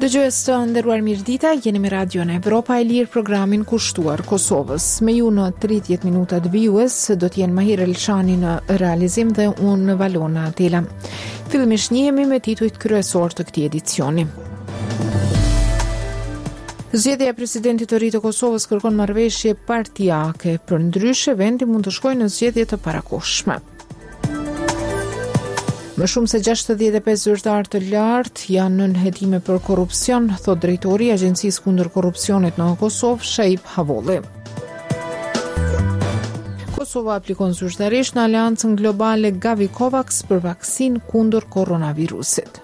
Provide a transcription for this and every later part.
Dëgjues të nderuar mirëdita, jeni me Radion Evropa e Lirë, programin kushtuar Kosovës. Me ju në 30 minutat vijues do t'jenë Mahir Elshani në realizim dhe unë Valona Atela. Fillimisht njihemi me titujt kryesor të këtij edicioni. Zgjedhja e presidentit të ri të Kosovës kërkon marrëveshje partijake, përndryshe vendi mund të shkojë në zgjedhje të parakohshme. Më shumë se 65 zyrtarë të lartë janë në hetime për korrupsion, thot drejtori i Agjencisë kundër korrupsionit në Kosovë, Shaib Havolli. Kosova aplikon zyrtarisht në aleancën globale Gavi Covax për vaksin kundër koronavirusit.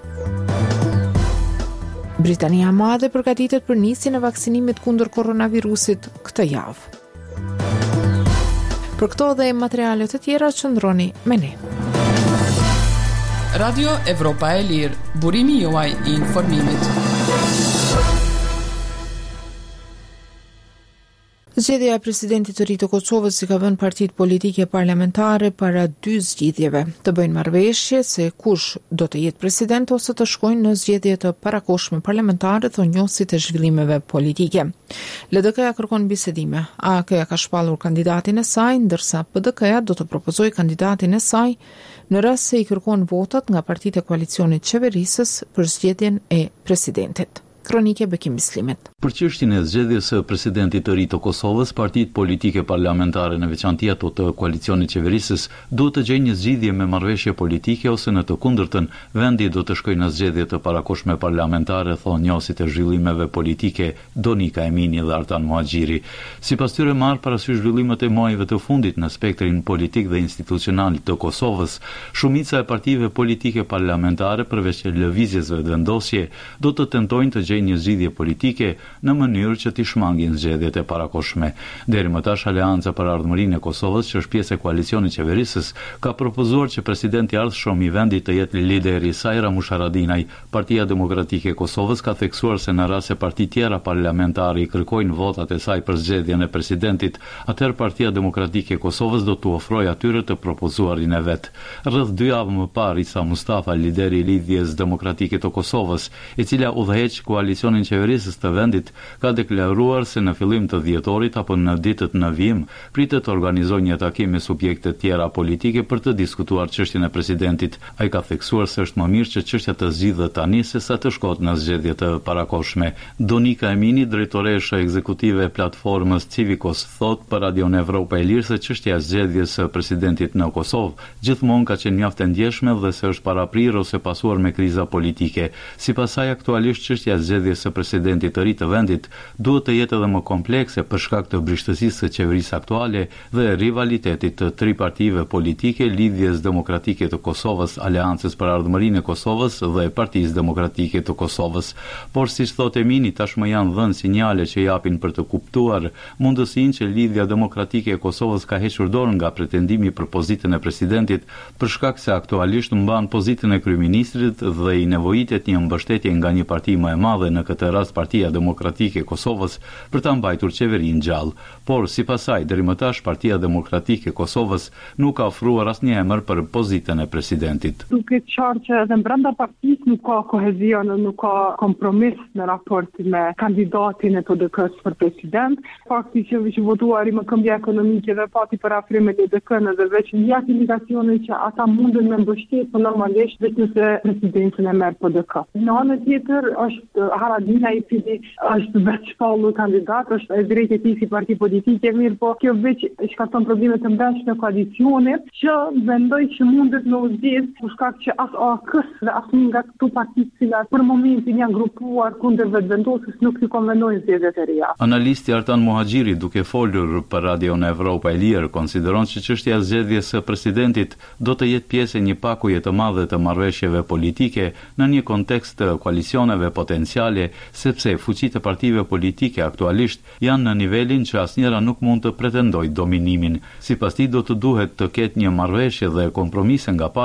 Britania e Madhe përgatitet për nisjen e vaksinimit kundër koronavirusit këtë javë. Për këto dhe materiale të tjera qëndroni me ne. Radio Evropa e Lirë, burimi juaj i informimit. Zgjedhja e presidentit të ri të Kosovës i ka vënë partitë politike parlamentare para 2 zgjidhjeve, të bëjnë marrëveshje se kush do të jetë president ose të shkojnë në zgjedhje të parakohshme parlamentare, thonë njohësit e zhvillimeve politike. LDK-ja kërkon bisedime, AK-ja ka shpallur kandidatin e saj, ndërsa PDK-ja do të propozojë kandidatin e saj në rast se i kërkon votat nga partitë e koalicionit qeverisës për zgjedhjen e presidentit. Kronike Bekim Bislimit. Për çështjen e zgjedhjes së presidentit të ri të Kosovës, partitë politike parlamentare në veçanti ato të koalicionit qeverisës duhet të gjejnë një zgjidhje me marrëveshje politike ose në të kundërtën, vendi do të shkojë në zgjedhje të parakohshme parlamentare, thonë njohësit e zhvillimeve politike Donika Emini dhe Artan Muhaxhiri. Sipas tyre marr parasysh zhvillimet e muajve të fundit në spektrin politik dhe institucional të Kosovës, shumica e partive politike parlamentare përveç lëvizjeve të vendosje do të tentojnë të një zgjidhje politike në mënyrë që t'i shmangin zgjedhjet e parakohshme. Deri më tash Aleanca për Ardhmërinë e Kosovës, që është pjesë e koalicionit qeverisës, ka propozuar që presidenti i ardhshëm i vendit të jetë lideri i saj Ramush Haradinaj. Partia Demokratike e Kosovës ka theksuar se në rast se parti tjera parlamentare i kërkojnë votat e saj për zgjedhjen e presidentit, atëherë Partia Demokratike e Kosovës do t'u ofrojë atyre të propozuarin e vet. Rreth 2 javë më parë, Isa Mustafa, lideri i Lidhjes Demokratike të Kosovës, e cila udhëheq koalicionin qeverisës të vendit, ka deklaruar se në fillim të dhjetorit apo në ditët në vijim pritet të organizojë një takim me subjekte tjera politike për të diskutuar çështjen e presidentit. Ai ka theksuar se është më mirë që çështja të zgjidhet tani se sa të shkohet në zgjedhje të parakohshme. Donika Emini, drejtoresha ekzekutive e platformës Civicos, thot për Radion Evropa e Lirë se çështja e zgjedhjes së presidentit në Kosovë gjithmonë ka qenë mjaft e ndjeshme dhe se është paraprirë ose pasuar me kriza politike. Sipas saj, aktualisht çështja e zgjedhjes së presidentit të ri të vendit duhet të jetë edhe më komplekse për shkak të brishësisë së qeverisë aktuale dhe rivalitetit të 3 partive politike, Lidhjes Demokratike të Kosovës, Aleancës për Ardhmërinë e Kosovës dhe Partisë Demokratike të Kosovës. Por siç thotë Emini, tashmë janë dhënë sinjale që japin për të kuptuar mundësinë që Lidhja Demokratike e Kosovës ka hequr dorën nga pretendimi për pozitën e presidentit për shkak se aktualisht mban pozitën e kryeministrit dhe i nevojitet një mbështetje nga një parti më e madhe, në këtë rast Partia Demokratike e Kosovës, për ta mbajtur qeverinë gjallë. Por sipas saj, deri më tash Partia Demokratike e Kosovës nuk ka ofruar asnjë emër për pozitën e presidentit. Duket qartë që edhe brenda partisë nuk ka kohezion, nuk ka kompromis në raport me kandidatin e PDK-s për president. Fakti që votuari më këmbja ekonomike dhe pati për afrimet e DK-n dhe veç një indikacione që ata mundën me mbështet normalisht veç nëse presidentin e merr PDK. Në anën tjetër është Haradina, i cili është veç shpallur kandidat, është e drejtë e tij si parti politike, mirë po kjo veç shkakton probleme të brendshme koalicionit, që vendoj që mundet në zgjedhje për shkak që as AK-s dhe as nga këto partitë të cilat për momentin janë grupuar kundër vetëvendosjes nuk i konvenojnë zgjedhjet e reja. Analisti Artan Muhaxhiri, duke folur për Radion Evropa e Lirë, konsideron se çështja e zgjedhjes së presidentit do të jetë pjesë e një pakuje të madhe të marrëveshjeve politike në një kontekst të koalicioneve potenciale, sepse fuqitë e partive politike aktualisht janë në nivelin që asnjëra nuk mund të pretendojë dominimin. Sipas tij do të duhet të ketë një marrëveshje dhe kompromise nga palët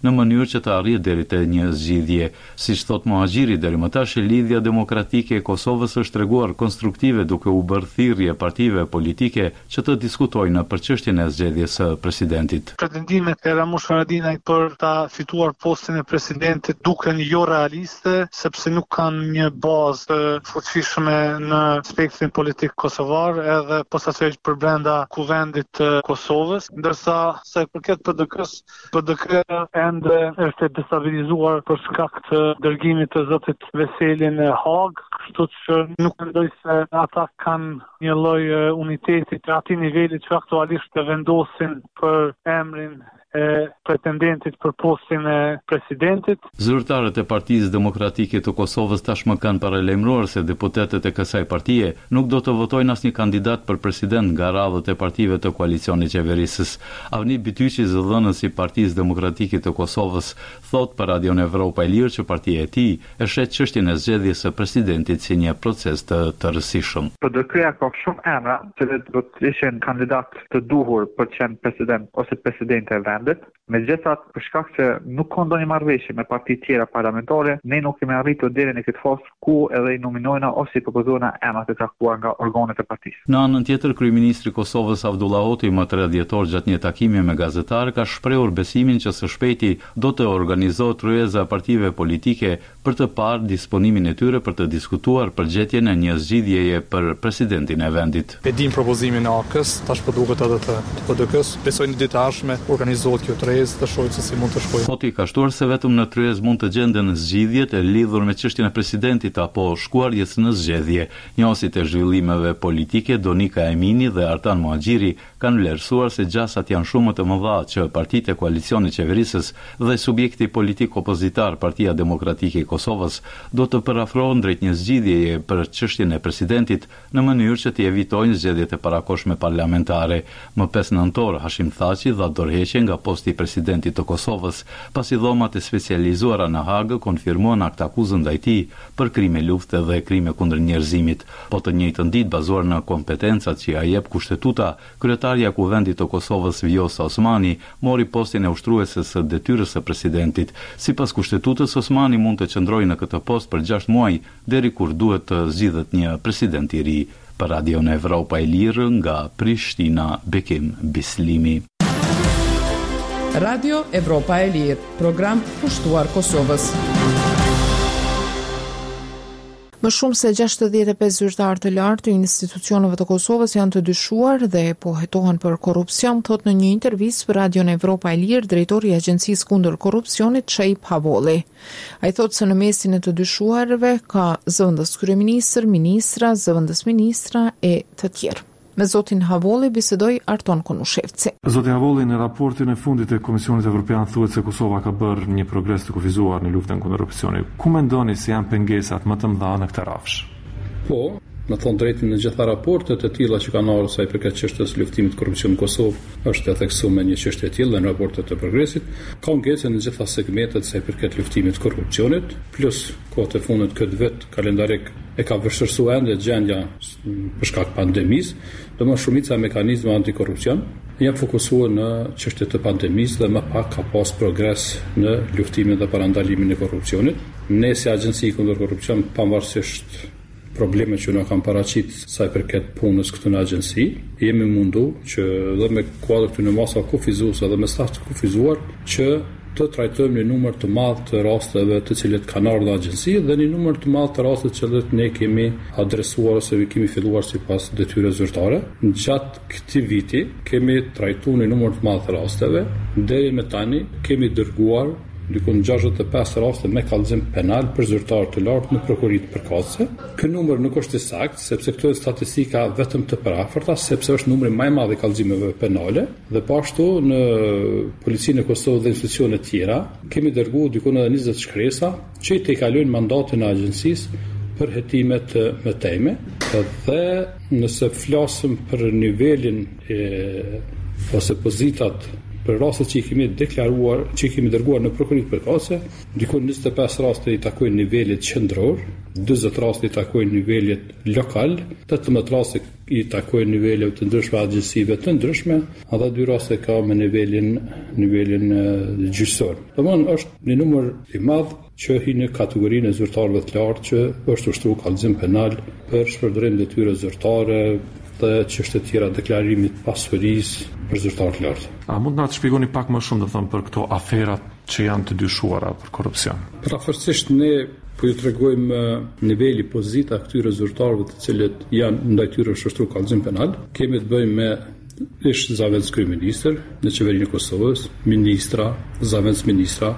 në mënyrë që të arrijë deri te një zgjidhje. Siç thot Muhaxhiri, deri më tash lidhja demokratike e Kosovës është treguar konstruktive duke u bërë thirrje partive politike që të diskutojnë për çështjen e zgjedhjes së presidentit. Pretendimet e Ramush Haradinaj për ta fituar postin e presidentit duken jo realiste, sepse nuk kanë një bazë të fuqishme në spektrin politik kosovar edhe posaçërisht për brenda kuvendit të Kosovës, ndërsa sa i përket PDK-s, PDK ende është destabilizuar për shkak të dërgimit të zotit Veseli në Hag, kështu që nuk mendoj se ata kanë një lloj uniteti të atij niveli që aktualisht të vendosin për emrin e pretendentit për postin e presidentit. Zyrtarët e Partisë Demokratike të Kosovës tashmë kanë paralajmëruar se deputetët e kësaj partie nuk do të votojnë asnjë kandidat për president nga radhët e partive të koalicionit qeverisës. Avni Bityqi, zëdhënës i Partisë Demokratike të Kosovës, thot për Radion Evropa e Lirë që partia e tij e shet çështjen e zgjedhjes së presidentit si një proces të rëndësishëm. PDK-ja ka shumë emra që do të ishin kandidat të duhur për të qenë president ose presidente e vendit. Megjithatë, për shkak se nuk ka ndonjë marrëveshje me parti tjera parlamentare, ne nuk kemi arritur deri në këtë fazë ku edhe i nominojna ose i propozojna emrat e caktuar nga organet e partisë. Në anën tjetër, kryeministri i Kosovës Abdullah Hoti më 3 dhjetor gjatë një takimi me gazetarë ka shprehur besimin që së shpejti do të organizohet ryeza e partive politike për të parë disponimin e tyre për të diskutuar përgjetjen e një zgjidhjeje për presidentin e vendit. E dim propozimin e AK-s, tash po duket edhe të PDK-s, besoj në ditë ardhshme organizohet kjo tryezë të shohim se si mund të shkojë. Hoti ka shtuar se vetëm në tryezë mund të gjenden zgjidhjet e lidhur me çështjen e presidentit apo shkuarjes në zgjedhje. Njësit e zhvillimeve politike Donika Emini dhe Artan Muhaxhiri kanë vlerësuar se gjasat janë shumë të mëdha që partitë e koalicionit qeverisës dhe subjekti politik opozitar Partia Demokratike e Kosovës do të përafrohen drejt një zgjidhjeje për çështjen e presidentit në mënyrë që të evitojnë zgjedhjet e parakohshme parlamentare. Më 5 nëntor Hashim Thaçi dha dorëheqje nga posti i presidentit të Kosovës, pasi dhomat e specializuara në Hagë konfirmuan akt akuzën ndaj tij për krime lufte dhe krime kundër njerëzimit. Po të njëjtën ditë, bazuar në kompetencat që ia jep kushtetuta, kryetarja e Kuvendit të Kosovës Vjosa Osmani mori postin e ushtruese së detyrës së presidentit. Sipas kushtetutës, Osmani mund të qëndrojë në këtë post për 6 muaj deri kur duhet të zgjidhet një president i ri. Për Radion Evropa e Lirë nga Prishtina, Bekim Bislimi. Radio Evropa e Lirë, program pushtuar Kosovës. Më shumë se 65 zyrtarë të lartë të institucioneve të Kosovës janë të dyshuar dhe po hetohen për korrupsion, thot në një intervistë për Radion Evropa e Lirë drejtori i Agjencisë kundër korrupsionit Çejp Havolli. Ai thotë se në mesin e të dyshuarve ka zëvendës kryeministër, ministra, zëvendës ministra e të tjerë. Me zotin Havolli bisedoi Arton Konushevci. Zoti Havolli, në raportin e fundit e Komisionit Evropian thuhet se Kosova ka bërë një progres të kufizuar në luftën kundër korrupsionit. Ku mendoni se janë pengesat më të mëdha në këtë rrafsh? Po, në thonë drejtin në gjitha raportet e tilla që kanë ardhur sa i përket çështjes luftimit korrupsion në Kosovë, është e theksuar me një çështje e tillë në raportet e progresit, ka ngecë në gjitha segmentet sa i përket luftimit korrupsionit, plus kohët e fundit këtë vit kalendarik e ka vështirësuar ende gjendja për shkak pandemisë, domosdoshmë shumica e mekanizmave antikorrupsion janë fokusuar në çështjet e pandemisë dhe më pak ka pas progres në luftimin dhe parandalimin e korrupsionit. Ne si agjenci kundër korrupsion, pavarësisht probleme që na kanë paraqit sa i përket punës këtu në agjenci, jemi mundu që dhe me kuadër këtu në masa kufizuese dhe me staf të kufizuar që të trajtojmë një numër të madh të rasteve të cilët kanë ardhur në agjenci dhe një numër të madh të rasteve që ne kemi adresuar ose kemi filluar sipas detyrës zyrtare. Gjatë këtij viti kemi trajtuar një numër të madh të rasteve, deri më tani kemi dërguar diku në 65 raste me kallëzim penal për zyrtarë të lartë në prokuroritë përkatëse. Ky numër nuk është i saktë, sepse këto janë statistika vetëm të paraafërta, sepse është numri më i madh i kallëzimeve penale dhe po ashtu në policinë e Kosovës dhe institucione të tjera kemi dërguar diku në 20 shkresa që i tejkalojnë mandatin e agjencisë për hetime të mëtejme dhe nëse flasim për nivelin ose pozitat për rastet që i kemi deklaruar, që i kemi dërguar në prokuroritë përkatëse, diku 25 raste i takojnë nivelit qendror, 40 raste i takojnë nivelit lokal, 18 raste i takoj niveleve të ndryshme agjensive të ndryshme, edhe 2 raste ka me nivelin gjyqësor. Domthonë është një numër i madh që hi në kategorinë e zyrtarëve të lartë që është ushtruar kallëzim penal për shpërdorim detyre zyrtare dhe çështje tjera deklarimit pasurisë për zyrtarë të lartë. A mund na të shpjegoni pak më shumë për këto aferat që janë të dyshuara për korrupsion? Praktikisht ne po ju tregojmë niveli pozita këtyre zyrtarëve të cilët janë ndaj tyre është ushtruar kallëzim penal. Kemi të bëjmë me ish zavendës kryeministër në qeverinë e Kosovës, ministra, zavendës ministra.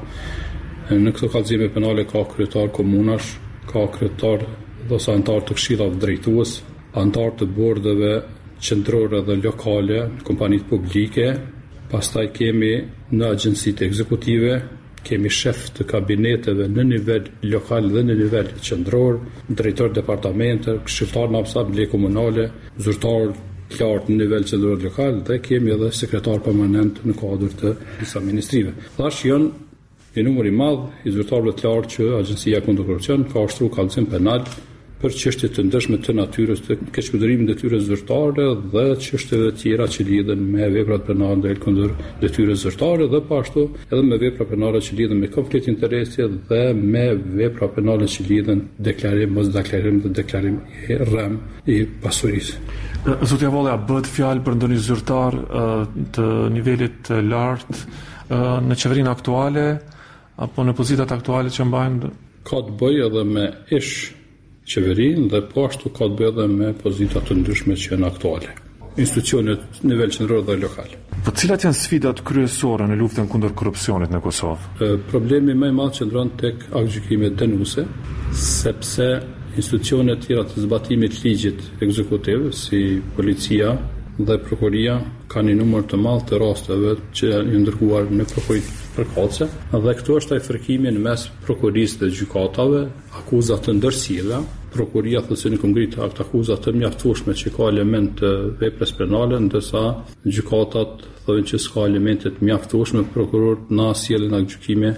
Në këto kallëzime penale ka kryetar komunash, ka kryetar ose antar të këshillave drejtues, antar të bordeve qendrore dhe lokale, kompanitë publike. Pastaj kemi në agjencitë ekzekutive, kemi shef të kabineteve në nivel lokal dhe në nivel qendror, drejtor departamente, këshilltar në asamble komunale, zyrtar të lartë në nivel qendror lokal dhe kemi edhe sekretar permanent në kuadër të disa ministrive. Tash janë një numër i madh i zyrtarëve të lartë që Agjencia kundër korrupsion ka ushtruar kallëzim penal për çështje të ndeshme të natyrës të keqkundërimit detyre zyrtare dhe çështjeve të tjera që lidhen me veprat penale ndaj kundër detyre zyrtare dhe po ashtu edhe me vepra penale që lidhen me konflikt interesi dhe me vepra penale që lidhen deklarim, mos deklarim dhe deklarim i rrem i pasurisë. Zotja Volla, bëhet fjalë për ndonjë zyrtar të nivelit të lartë në qeverinë aktuale apo në pozitat aktuale që mbajnë? Ka të bëjë edhe me ish qeverinë dhe po ashtu ka të bëjë edhe me pozita të ndryshme që janë aktuale. Institucionet në nivel qendror dhe lokal. Po cilat janë sfidat kryesore në luftën kundër korrupsionit në Kosovë? Problemi më i madh qëndron tek aktgjykimet dënuese, sepse institucionet tjera të zbatimit ligjit ekzekutiv, si policia dhe prokuria, kanë një numër të madh të rasteve që janë ndërkuar në prokurit përkatëse, dhe këtu është ai fërkimi në mes prokurisë dhe gjykatave, akuza të ndërsjella. Prokuria thotë se nuk ngrit akuza të mjaftueshme që ka element të veprës penale, ndërsa gjykatat thonë që s'ka elemente të mjaftueshme, prokurorët na sjellin aktgjykime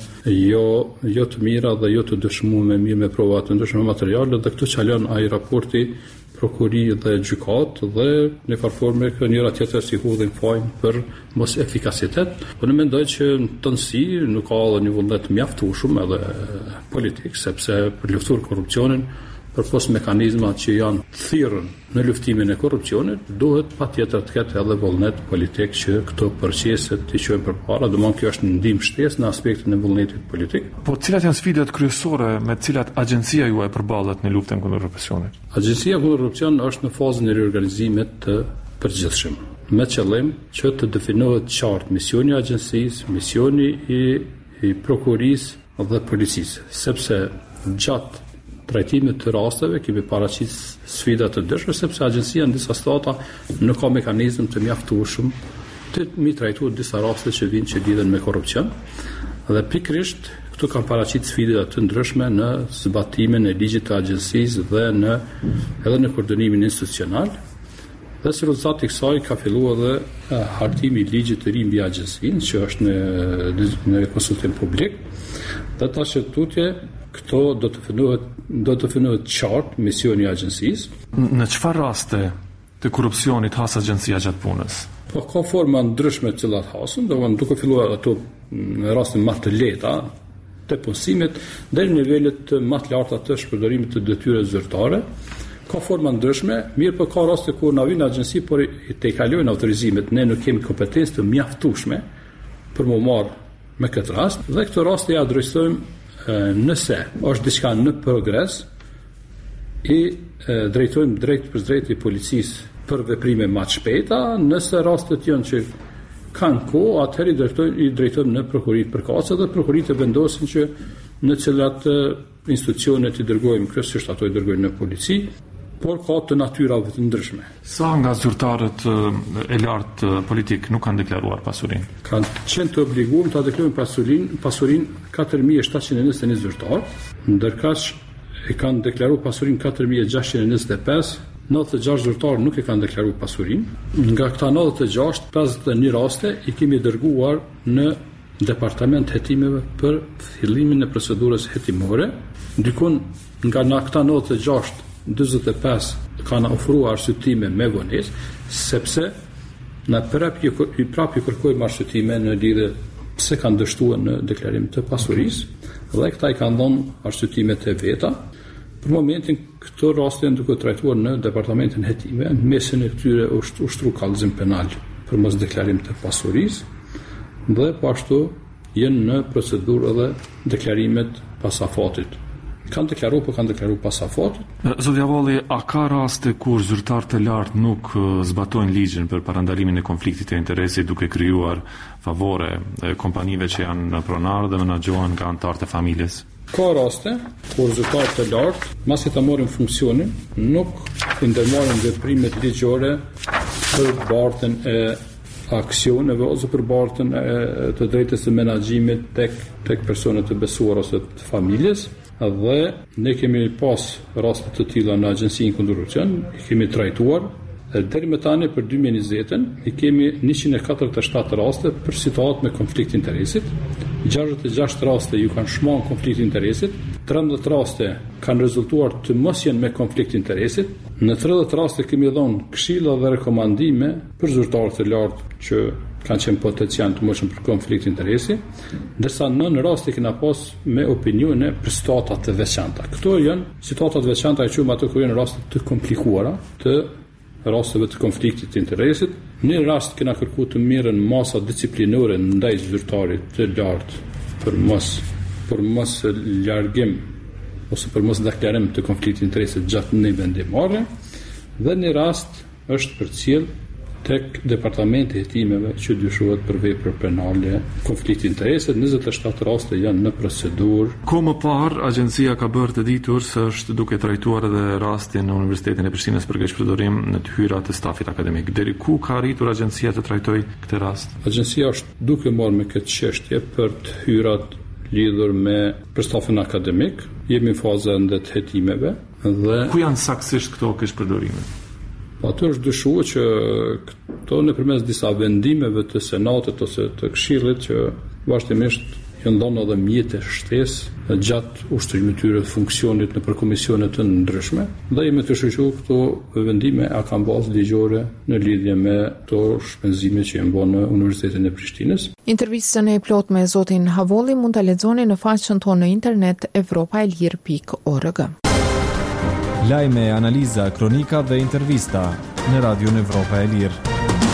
jo të mira dhe jo të dëshmuar mirë me prova të ndryshme materiale, dhe këtu çalon ai raporti prokuri dhe gjykat dhe në farforme kë njëra tjetër si hudhin fajin për mos efikasitet. Po ne mendoj që në tënësi nuk ka edhe një vullnet mjaftueshëm edhe politik, sepse për luftuar korrupsionin, përpos mekanizmat që janë thirrën në luftimin e korrupsionit, duhet patjetër të ketë edhe vullnet politik që këto procese të çojnë përpara, domethënë kjo është ndihmë shtesë në aspektin e vullnetit politik. Po cilat janë sfidat kryesore me të cilat agjencia juaj përballet në luftën kundër korrupsionit? Agjencia kundër korrupsion është në fazën e riorganizimit të përgjithshëm, me qëllim që të definohet qartë misioni i agjencisë, misioni i prokurisë dhe policisë, sepse gjatë trajtimit të rasteve kemi paraqit sfida të ndryshme, sepse agjencia në disa stata nuk ka mekanizëm të mjaftueshëm të mi trajtuar disa raste që vinë që lidhen me korrupsion. Dhe pikërisht këtu kanë paraqit sfida të ndryshme në zbatimin e ligjit të agjencisë dhe edhe në koordinimin institucional. Dhe si rezultat i kësaj ka filluar edhe hartimi i ligjit të ri mbi agjencinë, që është në konsultim publik. Dhe tash tutje këto do të finohet qartë misioni i agjencisë. Në çfarë raste të korrupsionit has agjencia gjatë punës? Po ka forma ndryshme të cilat hasën, duke filluar ato në raste më të lehta të punësimit deri në nivelet më të larta të shpërdorimit të detyrave zyrtare. Ka forma ndryshme, mirë po ka raste ku na vjen agjenci por te kalojnë autorizimet, ne nuk kemi kompetencë të mjaftueshme për më marr me këtë rast, dhe këto raste ja adresojmë nëse është diçka në progres i drejtojmë drejt për drejt i policisë për veprime më të shpejta, nëse rastet janë që kanë kohë, atëherë i drejtojmë në prokurit përkatëse dhe prokurit e vendosin që në cilat institucionet i dërgojmë, kryesisht ato i dërgojmë në polici, por ka të natyrave të ndryshme. Sa nga zyrtarët e lartë politik nuk kanë deklaruar pasurinë? Kanë qenë të obliguar të deklarojnë pasurinë 4721 zyrtarë, ndërkaq e kanë deklaruar pasurinë 4625, 96 zyrtarë nuk e kanë deklaruar pasurinë. Nga këta 96, 51 raste i kemi dërguar në departament hetimeve për fillimin e procedurës hetimore. Ndikon nga këta 96 45 kanë ofruar arsyetime me vonesë, sepse na prapë kërkojmë arsyetime në lidhje pse kanë dështuar në deklarim të pasurisë, dhe këta i kanë dhënë arsyetimet e veta. Për momentin këto raste janë duke trajtuar në departamentin hetime, në mesin e këtyre ushtru kallëzim penal për mos deklarim të pasurisë, dhe po ashtu jenë në procedurë edhe deklarimet pas afatit. Kanë deklaruar pas afatit. Zoti Avolli, a ka raste kur zyrtarë të lartë nuk zbatojnë ligjin për parandalimin e konfliktit të interesit duke krijuar favore kompanive që janë pronarë dhe menaxhohen nga anëtarët e familjes? Ka raste kur zyrtarë të lartë, masi ta marrin funksionin, nuk i ndërmarrin veprimet ligjore për bartën e aksioneve ose për bartën të drejtës së menaxhimit tek personat të besuar ose të familjes. Dhe ne kemi pas raste të tilla në Agjencinë kundër korrupsionit, i kemi trajtuar deri më tani për 2020-ën i kemi 147 raste për situatë me konflikt interesit. 66 raste ju kanë shmang konflikt interesit, 13 raste kanë rezultuar të mos jenë me konflikt interesit, në 30 raste kemi dhënë këshilla dhe rekomandime për zyrtarë të lartë që kanë qenë potencial të mëshëm për konflikt interesi, ndërsa në raste kena pas me opinione për situata të veçanta. Këto janë situata të veçanta, e quajmë ato ku janë raste të komplikuara, të rasteve të konfliktit të interesit. Në rast kena kërkuar të merren masa disiplinore ndaj zyrtarit të lartë për mos largim ose për mos deklarim të konfliktit të interesit gjatë një vendimarrje, dhe një rast është përcjell tek departamenti hetimeve që dyshohet për vepra penale konflikti interesit. 27 raste janë në procedurë. Ko më parë, agjencia ka bërë të ditur se është duke trajtuar edhe rastin në Universitetin e Prishtinës për keqpërdorim në të hyrat të stafit akademik. Deri ku ka arritur agjencia të trajtoj këtë rast? Agjencia është duke marrë me këtë çështje për të hyrat lidhur me për stafin akademik. Jemi në fazën e hetimeve dhe ku janë saktësisht këto keqpërdorime? Ato është dyshuar që këto nëpërmes disa vendimeve të senatit ose të këshillit që vazhdimisht janë dhënë edhe mjete shtesë gjatë ushtrimit të tyre të funksionit në komisione të ndryshme, dhe jemi të shoqëruar këto vendime a kanë bazë ligjore në lidhje me këto shpenzime që janë bërë në Universitetin e Prishtinës. Intervistën e plot me zotin Avolli mund ta lexoni në faqen tonë në internet evropaelir.org. Lajme, analiza, kronika dhe intervista në Radion Evropa e Lirë.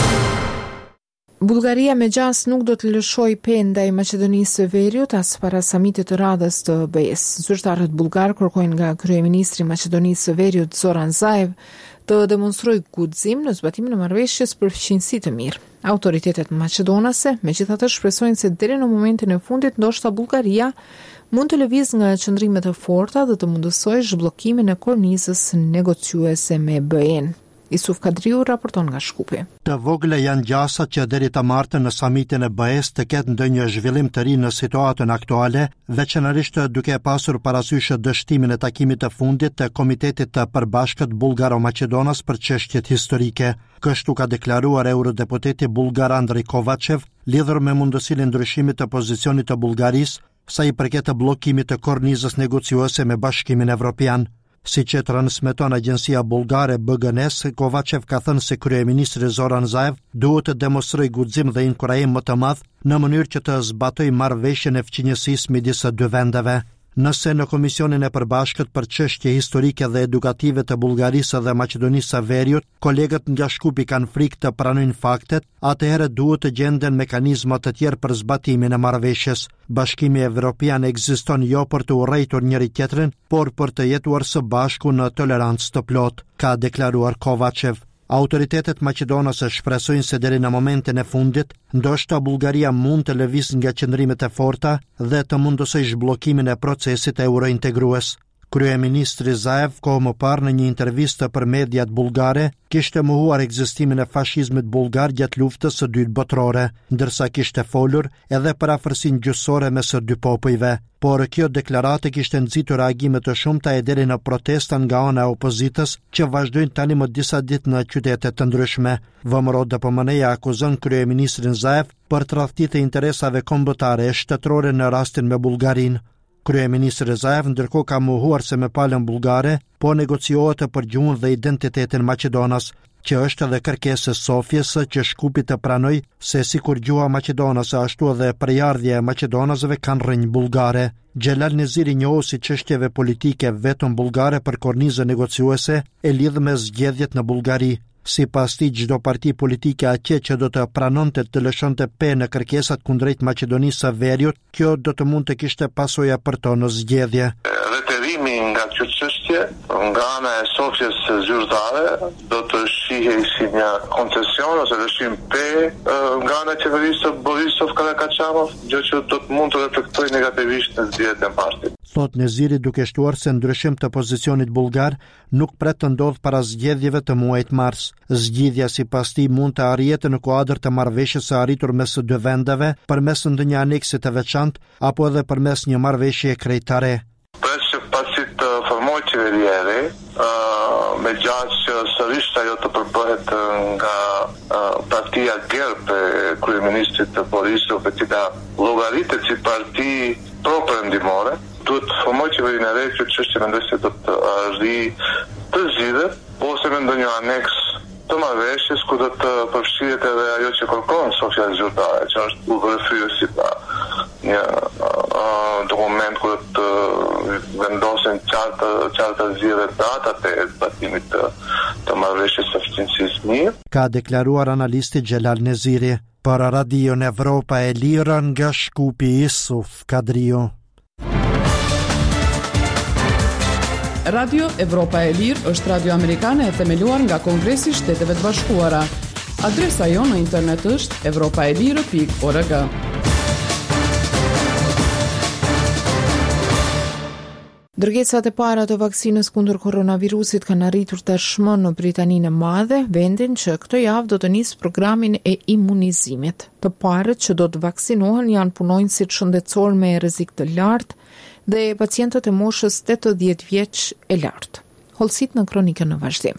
Bullgaria me gjas nuk do të lëshoj pe ndaj Maqedonisë së Veriut as para samitit të radhës të BE-s. Zyrtarët bullgar kërkojnë nga kryeministri i Maqedonisë së Veriut Zoran Zaev të demonstrojë guxim në zbatimin e marrëveshjes për fqinjësi të mirë. Autoritetet maqedonase megjithatë shpresojnë se deri në momentin e fundit ndoshta Bullgaria mund të lëvizë nga qëndrimet e forta dhe të mundësojë zhbllokimin e kornizës negociuese me BE-n. Isuf Kadriu raporton nga Shkupi. Të vogla janë gjasa që deri të martën në samitin e BE-s të ketë ndonjë zhvillim të ri në situatën aktuale, veçanërisht duke pasur parasysh dështimin e takimit të fundit të Komitetit të Përbashkët Bullgaro-Maqedonas për çështjet historike. Kështu ka deklaruar eurodeputeti bullgar Andrej Kovačev, lidhur me mundësinë e ndryshimit të pozicionit të Bullgarisë sa i përket të bllokimit të kornizës negociuese me Bashkimin Evropian. Si që transmeton agjencia bullgare BGNS, Kovačev ka thënë se kryeministri Zoran Zaev duhet të demonstrojë guxim dhe inkurajim më të madh në mënyrë që të zbatojë marrëveshjen e fqinjësisë midis së dy vendeve. Nëse në Komisionin e Përbashkët për çështje historike dhe edukative të Bullgarisë dhe Maqedonisë së Veriut, kolegët nga Shkupi kanë frikë të pranojnë faktet, atëherë duhet të gjenden mekanizma të tjerë për zbatimin e marrëveshjes. Bashkimi Evropian ekziston jo për të urrejtur njëri tjetrin, por për të jetuar së bashku në tolerancë të plotë, ka deklaruar Kovačev. Autoritetet maqedonase shpresojnë se deri në momentin e fundit, ndoshta Bullgaria mund të lëvizë nga qëndrimet e forta dhe të mundësojë zhbllokimin e procesit eurointegrues. Kryeministri Zaev kohë më parë në një intervistë për mediat bullgare kishte mohuar ekzistimin e fashizmit bullgar gjatë luftës së dytë botërore, ndërsa kishte folur edhe për afërsinë gjysore mes së dy popujve. Por kjo deklaratë kishte nxitur reagime të shumta e deri në protesta nga ana e opozitës që vazhdojnë tani më disa ditë në qytete të ndryshme. VMRO DPMN-ja akuzon kryeministrin Zaev për tradhtitë e interesave kombëtare e shtetërore në rastin me Bullgarinë. Kryeministri Rezaev ndërkohë ka mohuar se me palën bullgare po negociohet për gjuhën dhe identitetin Maqedonas, që është edhe kërkesë e Sofjes që Shkupi të pranoj se sikur gjuha maqedonase ashtu edhe përjardhja e maqedonasëve kanë rrënjë bullgare. Xhelal Neziri njohusi çështjeve politike vetëm bullgare për kornizën negociuese e lidh me zgjedhjet në Bullgari. Sipas tij, çdo parti politike atje që do të pranonte të lëshonte pe në kërkesat kundrejt Maqedonisë së Veriut, kjo do të mund të kishte pasoja për to në zgjedhje. Reterimi nga kjo çështje nga ana e Sofjes zyrtare do të shihej si një koncesion ose lëshim pe nga ana e qeverisë Borisov Karakaçanov, gjë që do të mund të reflektojë negativisht në zgjedhjet e partit. Thot Neziri duke shtuar se ndryshim të pozicionit bullgar nuk pret të ndodh para zgjedhjeve të muajit mars. Zgjidhja sipas tij mund të arrihet në kuadër të marrëveshjes së arritur mes së dy vendeve përmes ndonjë aneksi të veçantë apo edhe përmes një marrëveshje krejtare. Pres që pasi të formohet qeveria e re, megjithëse që sërish ajo të përbëhet nga partia GERB e kryeministrit Borisov, e cila llogaritet si parti pro-perëndimore, duhet të formojë qeverinë e re, kjo çështje mendoj se do të arrijë të zgjidhet ose me ndonjë aneks të marrëveshjes ku do të përfshihet edhe ajo që kërkon Sofja zyrtare, që është udhëfyesi pa një dokument ku të vendosen qarta zgjidhje datat e zbatimit të marrëveshjes së fuqisë mirë. Ka deklaruar analisti Xhelal Neziri. Për Radio Evropa e Lirë nga Shkupi Isuf Kadrio. Radio Evropa e Lirë është radio amerikane e themeluar nga Kongresi i Shteteve të Bashkuara. Adresa jonë në internet është evropaelire.org. Dërgesat e para të vaksinës kundër koronavirusit kanë arritur tashmë në Britaninë e Madhe, vendin që këtë javë do të nisë programin e imunizimit. Të parët që do të vaksinohen janë punonjësit shëndetësor me rrezik të lartë dhe pacientët e moshës 80 vjeç e lartë. Holsit në kronikën në vazhdim.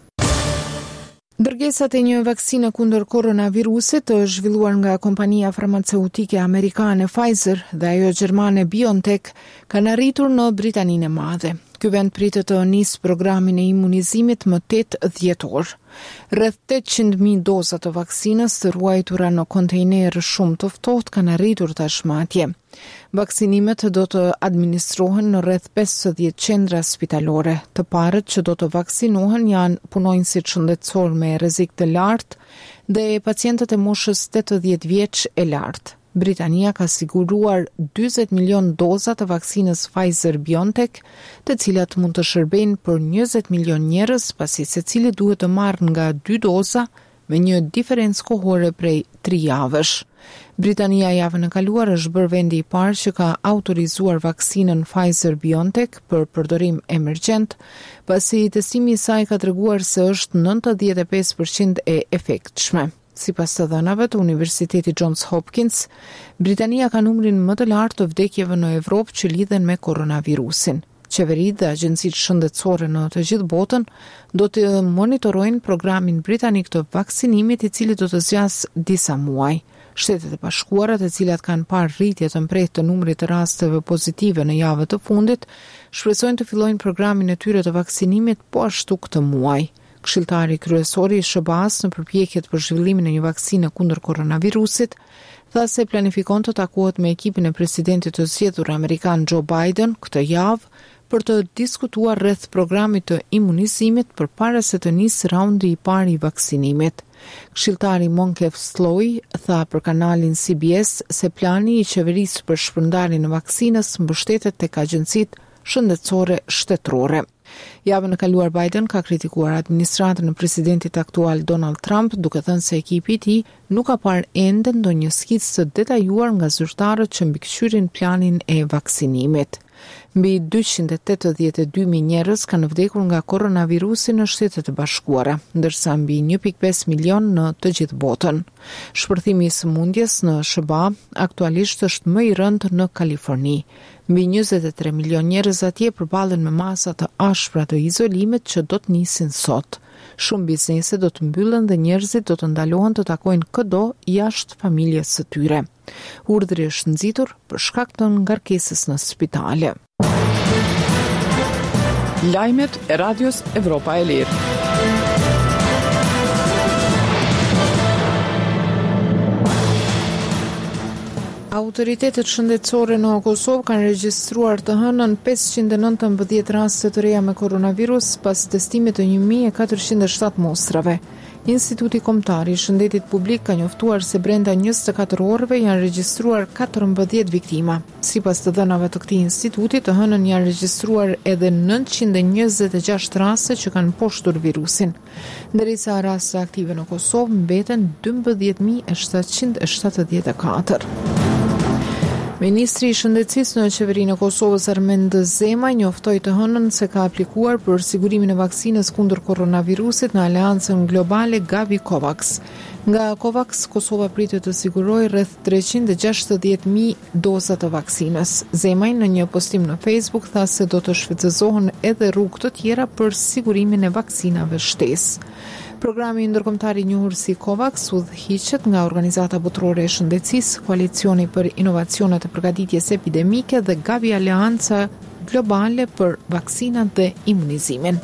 Dërgesat e një vaksine kundër koronavirusit të zhvilluar nga kompania farmaceutike amerikane Pfizer dhe ajo gjermane BioNTech kanë arritur në Britaninë e Madhe. Ky vend pritet të nisë programin e imunizimit më 8 dhjetor. Rreth 800.000 doza të vaksinës të ruajtura në kontejnerë shumë të ftohtë kanë arritur tashmë atje. Vaksinimet do të administrohen në rreth 50 qendra spitalore. Të parët që do të vaksinohen janë punonjësit shëndetësor me rrezik të lartë dhe pacientët e moshës 80 vjeç e lartë. Britania ka siguruar 40 milion doza të vaksinës Pfizer-BioNTech, të cilat mund të shërbejnë për 20 milion njerëz, pasi secili duhet të marrë nga 2 doza me një diferencë kohore prej 3 javësh. Britania javën e kaluar është bërë vendi i parë që ka autorizuar vaksinën Pfizer-BioNTech për përdorim emergjent, pasi testimi i saj ka treguar se është 95% e efektshme. Sipas të dhënave të Universitetit Johns Hopkins, Britania ka numrin më të lartë të vdekjeve në Evropë që lidhen me koronavirusin. Qeveritë dhe agjencitë shëndetësore në të gjithë botën do të monitorojnë programin britanik të vaksinimit, i cili do të zgjasë disa muaj. Shtetet e Bashkuara, të cilat kanë parë rritje të mprehtë të numrit të rasteve pozitive në javët të fundit, shpresojnë të fillojnë programin e tyre të vaksinimit po ashtu këtë muaj. Këshilltari kryesor i SBA-s në përpjekjet për zhvillimin e një vaksine kundër koronavirusit tha se planifikon të takohet me ekipin e presidentit të zgjedhur amerikan Joe Biden këtë javë për të diskutuar rreth programit të imunizimit përpara se të nisë raundi i parë i vaksinimit. Këshilltari Moncef Sloy tha për kanalin CBS se plani i qeverisë për shpërndarjen e vaksinës mbështetet tek agjencitë shëndetësore shtetërore. Javën e kaluar Biden ka kritikuar administratën e presidentit aktual Donald Trump, duke thënë se ekipi i tij nuk ka parë ende ndonjë skicë të detajuar nga zyrtarët që mbikëqyrin planin e vaksinimit. Mbi 282.000 njerëz kanë vdekur nga koronavirusi në Shtetet e Bashkuara, ndërsa mbi 1.5 milion në të gjithë botën. Shpërthimi i sëmundjes në SBA aktualisht është më i rëndë në Kaliforni. Mbi 23 milion njerëz atje përballen me masa të ashpra të izolimit që do të nisin sot. Shumë biznese do të mbyllen dhe njerëzit do të ndalohen të takojnë kudo jashtë familjes së tyre. Urdhri është nxitur për shkak të ngarkesës në spitale. Lajmet e Radios Evropa e Lirë. Autoritetet shëndetësore në Kosovë kanë regjistruar të hënën 519 raste të reja me koronavirus pas testimit të 1407 mostrave. Instituti Kombëtar i Shëndetit Publik ka njoftuar se brenda 24 orëve janë regjistruar 14 viktima. Sipas të dhënave të këtij instituti, të hënën janë regjistruar edhe 926 raste që kanë mposhtur virusin, ndërsa raste aktive në Kosovë mbeten 12774. Ministri i Shëndetësisë në qeverinë e Kosovës Armend Zema njoftoi të hënën se ka aplikuar për sigurimin e vaksinës kundër koronavirusit në aleancën globale Gavi Covax. Nga Covax, Kosova pritet të sigurojë rreth 360.000 doza të vaksinës. Zema në një postim në Facebook tha se do të shfrytëzohen edhe rrugë të tjera për sigurimin e vaksinave shtesë. Programi ndërkombëtar i njohur si COVAX udhëhiqet nga Organizata Botërore e Shëndetësisë, Koalicioni për Inovacionet e Përgatitjes Epidemike dhe Gavi Aleanca Globale për Vaksinat dhe Imunizimin.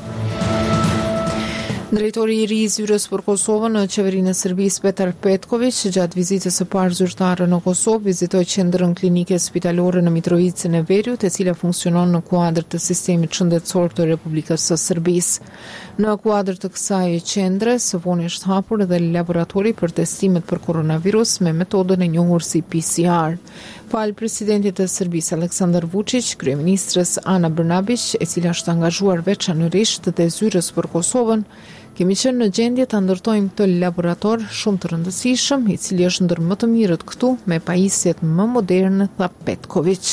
Drejtori i ri i zyrës për Kosovën në qeverinë e Serbisë Petar Petković gjatë vizitës së parë zyrtare në Kosovë vizitoi qendrën klinike spitalore në Mitrovicën e Veriut, e cila funksionon në kuadër të sistemit shëndetësor të Republikës së Serbisë. Në kuadër të kësaj qendre, së voni është hapur edhe laboratori për testimet për koronavirus me metodën e njohur si PCR. Fal presidentit të Serbisë Aleksandar Vučić, kryeministrës Ana Brnabić, e cila është angazhuar veçanërisht dhe zyrës për Kosovën, kemi qenë në gjendje të ndërtojmë këtë laborator shumë të rëndësishëm, i cili është ndër më të mirët këtu me pajisjet më moderne, tha Petković.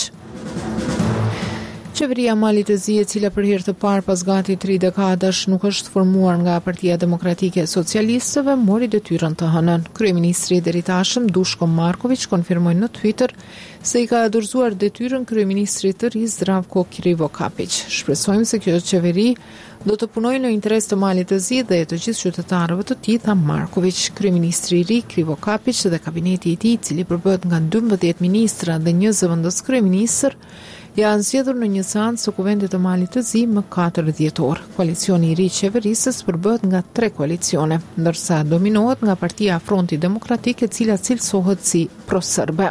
Qeveria Malit të Zi, e cila për herë të parë pas gati 3 dekadash nuk është formuar nga Partia Demokratike e Socialistëve, mori detyrën të hënën. Kryeministri i deritashëm Duško Marković konfirmoi në Twitter se i ka dorëzuar detyrën kryeministrit të ri Zdravko Krivokapić. Shpresojmë se kjo qeveri do të punojë në interes të Malit të Zi dhe të gjithë qytetarëve të tij, tha Marković. Kryeministri i ri Krivokapić dhe kabineti i tij, i cili përbëhet nga 12 ministra dhe një zëvendës kryeministër, janë zgjedhur në një seancë së Kuvendit të Malit të Zi më 4 dhjetor. Koalicioni i ri i qeverisës përbëhet nga 3 koalicione, ndërsa dominohet nga Partia Fronti Demokratik, e cila cilësohet si pro-serbe.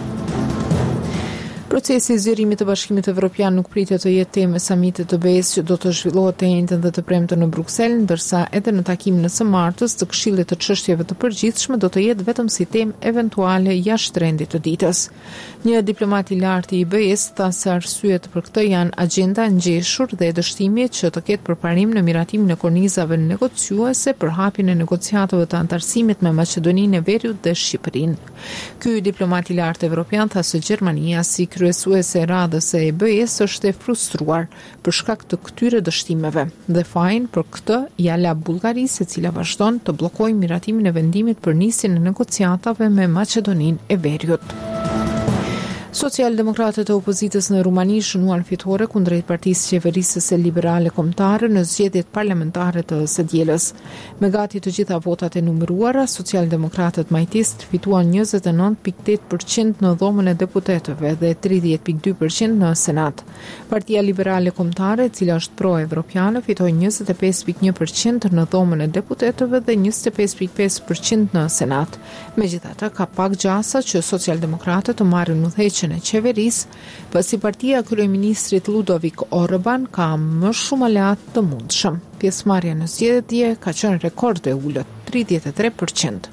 Procesi i zgjerimit të Bashkimit Evropian nuk pritet të jetë temë e samitit të BE-s që do të zhvillohet të njëjtën dhe të premten në Bruksel, ndërsa edhe në takimin e së martës të Këshillit të Çështjeve të Përgjithshme do të jetë vetëm si temë eventuale jashtë rendit të ditës. Një diplomat i lartë i BE-s tha se arsyet për këtë janë agjenda ngjeshur dhe dështimi që të ketë përparim në miratimin e kornizave negociuese për hapjen e negociatave të antarësimit me Maqedoninë e Veriut dhe Shqipërinë. Ky diplomat i lartë evropian tha se Gjermania si kryesuese e radhës e BE-s është e frustruar për shkak të këtyre dështimeve dhe fajin për këtë ja la Bullgarisë, e cila vazhdon të bllokojë miratimin e vendimit për nisjen e negociatave me Maqedoninë e Veriut. Socialdemokratët e opozitës në Rumani shënuan fitore kundrejt Partisë Qeverisëse Liberale Kombëtare në zgjedhjet parlamentare të së dielës. Me gati të gjitha votat e numëruara, socialdemokratët majtist fituan 29.8% në dhomën e deputetëve dhe 30.2% në Senat. Partia Liberale Kombëtare, e cila është pro-evropiane, fitoi 25.1% në dhomën e deputetëve dhe 25.5% në Senat. Megjithatë, ka pak gjasa që socialdemokratët të marrin udhëheqjen e qeverisë, pasi partia e kryeministrit Ludovik Orban ka më shumë aleat të mundshëm. Pjesëmarrja në zgjedhje ka qenë rekord e ulët, 33%.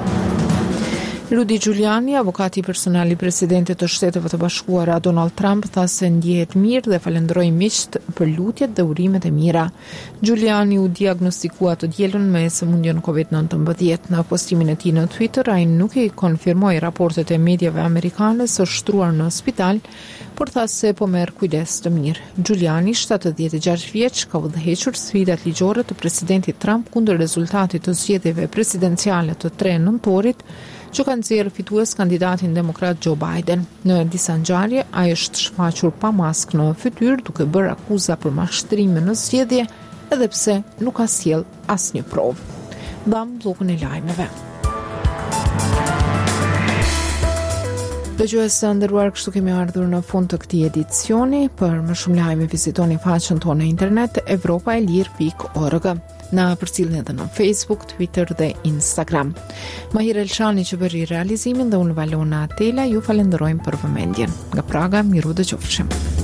Rudy Giuliani, avokati personal i presidentit të Shteteve të Bashkuara Donald Trump, tha se ndjehet mirë dhe falenderoi miqt për lutjet dhe urimet e mira. Giuliani u diagnostikua të dielën me sëmundjen COVID-19. Në postimin e tij në Twitter, ai nuk i konfirmoi raportet e mediave amerikane së shtruar në spital, por tha se po merr kujdes të mirë. Giuliani, 76 vjeç, ka udhëhequr sfidat ligjore të presidentit Trump kundër rezultatit të zgjedhjeve presidenciale të 3 nëntorit, që kanë nxjerrë fitues kandidatin demokrat Joe Biden. Në disa ngjarje, ai është shfaqur pa maskë në fytyrë, duke bërë akuza për mashtrime në zgjedhje edhe pse nuk ka sjell asnjë provë. Mbam bllokun e lajmeve. Dëgjues të nderuar, kështu kemi ardhur në fund të këtij edicioni. Për më shumë lajme vizitoni faqen tonë në internet evropaelir.org. Na përcjellni edhe në Facebook, Twitter dhe Instagram. Mahir Elshani që bëri realizimin dhe unë Valona Atela ju falenderojmë për vëmendjen. Nga Praga, miru dëgjofshim.